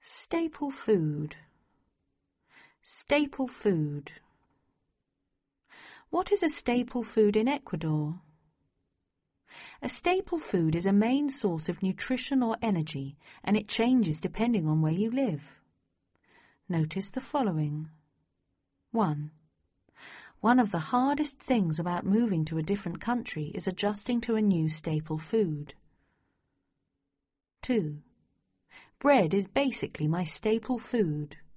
Staple food. Staple food. What is a staple food in Ecuador? A staple food is a main source of nutrition or energy, and it changes depending on where you live. Notice the following. 1. One of the hardest things about moving to a different country is adjusting to a new staple food. 2. Bread is basically my staple food.